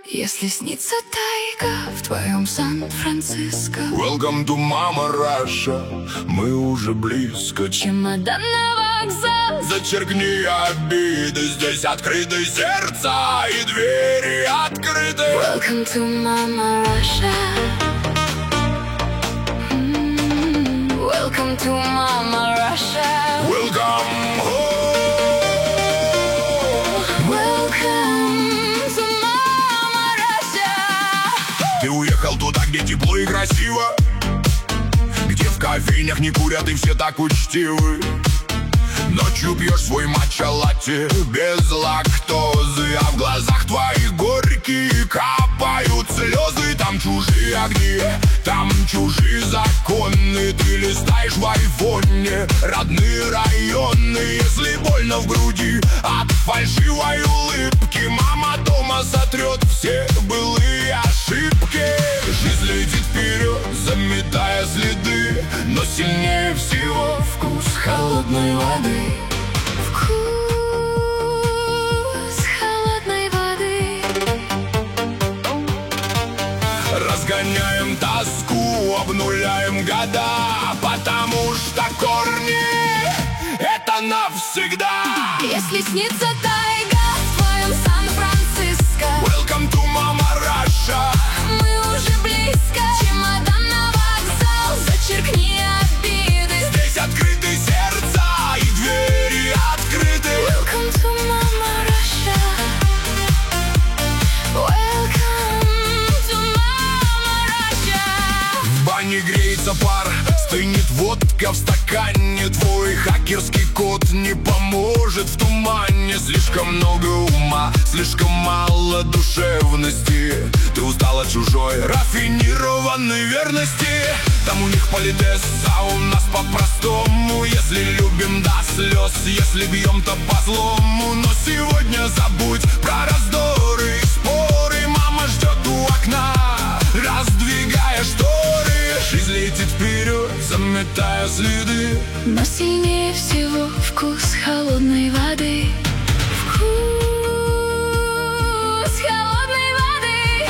Если снится тайга в твоем Сан-Франциско. Welcome to Mama Russia, мы уже близко. Чемодан на вокзал. Зачеркни обиды, здесь открыты сердца и двери открыты. Welcome to Mama Russia. Welcome to Mama Russia. Welcome home. Ты уехал туда, где тепло и красиво, где в кофейнях не курят и все так учтивы. Ночью пьешь свой матча-латте без лактозы, а в глазах твоих горькие капают слезы. Там чужие огни, там чужие законы. Ты листаешь в айфоне родные районы. Если больно в груди от фальшивой улыбки, мама дома сотрет все былые ошибки. Жизнь летит вперед, заметая следы, но сильнее всего вкус холодной воды. Вкус холодной воды. Разгоняем тоску, обнуляем года, потому что корни — это навсегда. Если снится тайга в твоем Сан-Франциско. Welcome to Mama Russia. Мы уже близко. Чемодан на вокзал. Зачеркни обиды. Здесь открыты сердца и двери открыты. Welcome to Mama Russia. Welcome to Mama Russia. В бане греется пар, стынет водка в стакане. Твой хакерский код не поможет в тумане. Слишком много ума, слишком мало душевности. Ты устал от чужой рафинированной верности. Там у них политес, а у нас по-простому. Если любим до слез, если бьем, то по злому. Но сегодня забудь про раздоры и споры. Мама ждет у окна, раздвигая шторы. Жизнь летит вперед, заметая следы, но сильнее всего вкус холодной воды. Вкус холодной воды.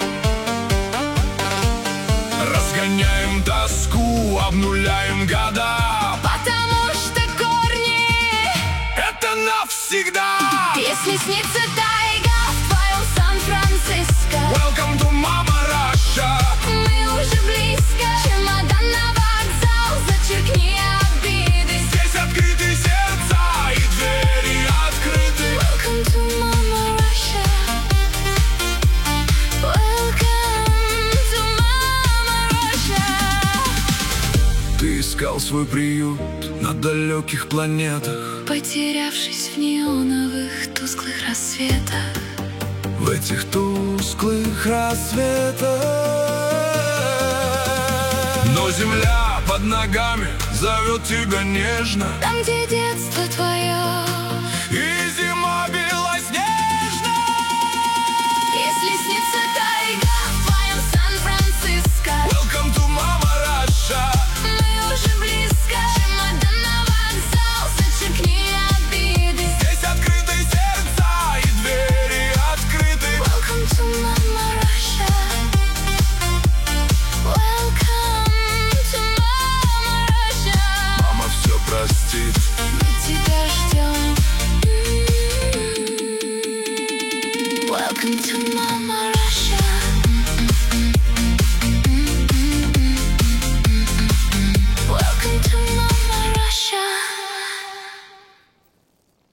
разгоняем тоску, обнуляем года, Потому что корни — это навсегда. Если снится тайга в твоем Сан-Франциско. Welcome to Mama Russia. Мы уже близко. Чемодан на вокзал. Зачеркни обиды. Здесь открыты сердца и двери открыты. Welcome to Mama Russia. Welcome to Mama Russia. Ты искал свой приют на далеких планетах, Потерявшись в неоновых тусклых рассветах. в этих тусклых рассветах. Но земля под ногами зовет тебя нежно, Там, где детство твое. и зима белоснежна. Если снится тайга в твоем Сан-Франциско. Welcome to Mama Russia. Мы уже близко. Чемодан на вокзал. Зачеркни обиды. Здесь открыты сердца и двери открыты. Welcome to Mama Russia. Welcome to Mama Russia. Мама все простит. Мы тебя ждем. Welcome to Mama Russia.